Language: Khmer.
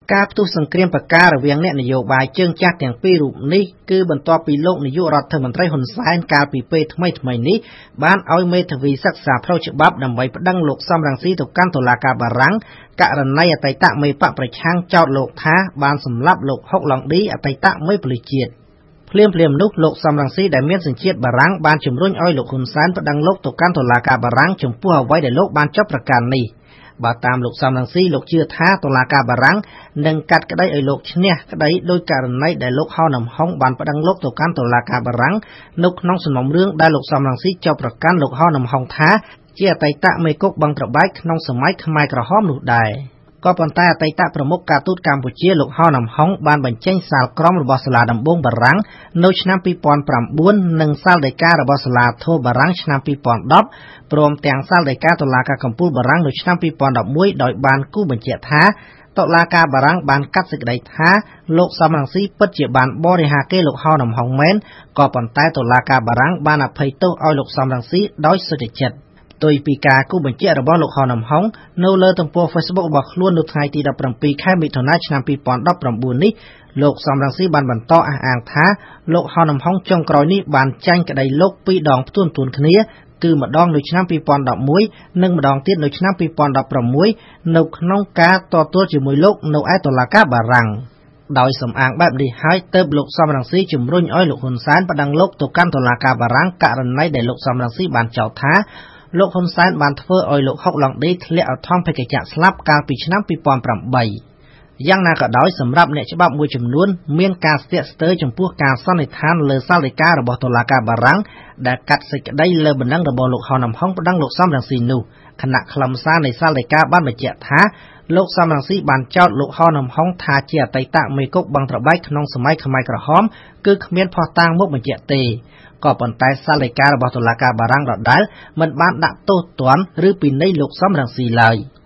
ការផ្ទុះសង្គ្រាមបការរវាងអ្នកនយោបាយជើងចាស់ទាំងពីររូបនេះគឺបន្ទាប់ពីលោកនាយករដ្ឋមន្ត្រីហ៊ុនសែនកាលពីពេលថ្មីៗនេះបានឲ្យមេធាវីសិក្សាផ្លូវច្បាប់ដើម្បីប្តឹងលោកសំរងស៊ីទៅកាន់តុលាការបារាំងករណីអតីតមេបកប្រឆាំងចោទលោកថាបានសម្លាប់លោកហុកឡុងឌីអតីតមេប៉ូលីសជាតិភ្លាមនោះលោកសំរងស៊ីដែលមានសញ្ជាតិបារាំងបានជំរុញឲ្យលោកហ៊ុនសែនប្តឹងលោកទៅកាន់តុលាការបារាំងចំពោះអ្វីដែលលោកបានចោទប្រកាន់នេះបើតាមលោកសំរងស៊ីលោកជឿថាតុលាការបារាំងនឹងកាត់ក្តីឲ្យលោកឈ្នះក្តីដោយករណីដែលលោកហៅនំហុងបានប្តឹងលោកទៅកាន់តុលាការបារាំងនៅក្នុងសំណុំរឿងដែលលោកសំរងស៊ីចោទប្រកាន់លោកហៅនំហុងថាជាអតីតមេគុកបឹងត្របែកក្នុងសម័យខ្មែរក្រហមនោះដែរក៏ប៉ុន្តែអតីតប្រមុខការទូតកម្ពុជាលោកហៅនំហុងបានបញ្ចេញសាលក្រមរបស់សាលាដំបងបារាំងនៅឆ្នាំ2009និងសាលដីការបស់សាលាធរបារាំងឆ្នាំ2010ព្រមទាំងសាលដីកាតុលាការកំពូលបារាំងនៅឆ្នាំ2011ដោយបានគូបញ្ជាក់ថាតុលាការបារាំងបានកាត់សេចក្តីថាលោកសំរងស៊ីពិតជាបានបរិហាគេលោកហៅនំហុងមែនក៏ប៉ុន្តែតុលាការបារាំងបានអភ័យទោសឲ្យលោកសំរងស៊ីដោយសុចរិតផ្ទុយពីការគូបញ្ជាក់របស់លោកហៅនំហុងនៅលើទំព័រ Facebook របស់ខ្លួននៅថ្ងៃទី17ខែមិថុនាឆ្នាំ2019នេះលោកសំរងស៊ីបានបន្តអះអាងថាលោកហៅនំហុងចុងក្រោយនេះបានចាញ់ក្តីលោកពីរដងផ្ទួនគ្នាគឺម្ដងនៅឆ្នាំ2011និងម្ដងទៀតនៅឆ្នាំ2016នៅក្នុងការតទល់ជាមួយលោកនៅឯតុលាការបារាំងដោយសំអាងបែបនេះហើយទើបលោកសំរងស៊ីជំរុញឲ្យលោកហ៊ុនសែនប្តឹងលោកទៅកាន់តុលាការបារាំងករណីដែលលោកសំរងស៊ីបានចោទថាលោកហ៊ុនសែនបានធ្វើឲ្យលោកហុកឡុងឌីធ្លាក់អធម្មភេកជ្ជៈស្លាប់កាលពីឆ្នាំ2008យ៉ាងណាក៏ដោយសម្រាប់អ្នកច្បាប់មួយចំនួនមានការស្ទាក់ស្ទើរចំពោះការសន្និដ្ឋានលើសាលដីការបស់តុលាការបារាំងដែលកាត់សេចក្តីលើបណ្ដឹងរបស់លោកហៅនំហុងប្តឹងលោកសំរងស៊ីនោះគណៈខ្លឹមសារនៃសាលដីកាបានបញ្ជាក់ថាលោកសំរងស៊ីបានចោទលោកហៅនំហុងថាជាអតីតមេគុកបឹងត្របែកក្នុងសម័យខ្មែរក្រហមគឺគ្មានភស្តុតាងមកបញ្ជាក់ទេក៏ប៉ុន្តែសាលដីការបស់តុលាការបារាំងដដែលមិនបានដាក់ទោសទណ្ឌឬពិន័យលោកសំរងស៊ីឡើយ